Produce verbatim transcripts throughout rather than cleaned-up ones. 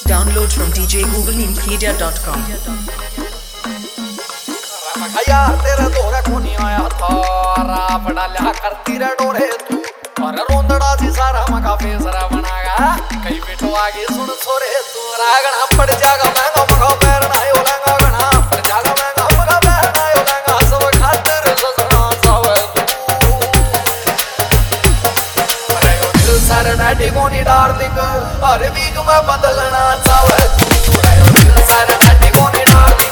Download from d j google media dot com. यार तेरा दौरा को नहीं आया था राप डाला करती रे डोरे तू और रोंदड़ा सी सारा मका फेसरा बनागा कई बेटो आगे सुन सोरे तू रागना पड़ जागा महंगा मका पैर ना यो लंगा गना पड़ जागा महंगा मका पैर ना यो लंगा सब खातिर सजना सावे तू अरे ओ दिल सारा डाटी कोनी डार्लिंग अरे वीक में बदलना चाहे तू अरे ओ दिल सारा डाटी कोनी डार्लिंग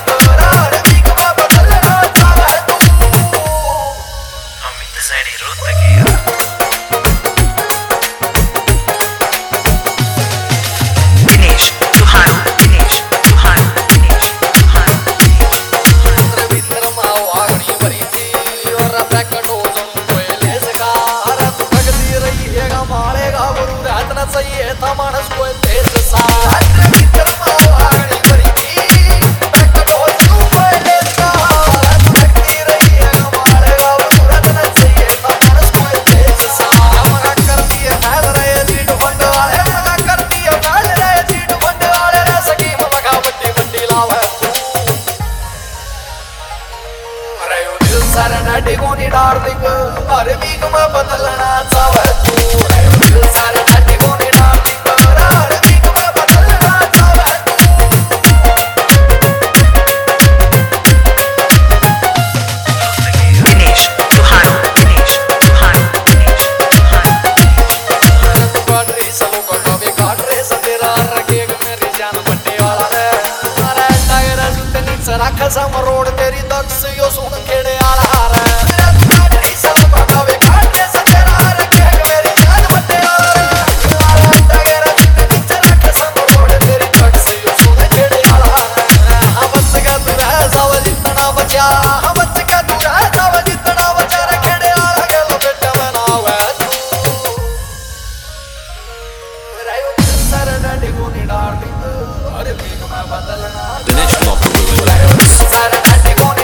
मानस कोई तेज सा भीतर माओ आगनी भरी थी बैक डोज तू पहले का लगती रही है हमारे गाँव सूरत न चाहिए था मानस कोई तेज सा मगा करती है फैल रहे चीट फंड वाले मगा करती है फैल रहे चीट फंड वाले रे सकी मगा बट्टी बट्टी लाव है अरे ओ दिल सारा डाटी कोनी डार्लिंग अरे वीक में बदलना चाहे तू अरे ओ दिल सारा डाटी कोनी सम रोड तेरी दक्ष यो सुन खेड़े आला रे तेरी सब बगावे काटे सतेरा रे के मेरी जान बटे आला रे टगर नीचे रख सम रोड तेरी दक्ष यो सुन खेड़े आला रे हम बच का तू है साव जितना बचा हम बच का तू है साव जितना बचा रे खेड़े आला के लो बेटा बनावे तू रायो सर डाडी कोनी डार्लिंग अरे वीक में बदलना The next block will be सारा डाटी कोनी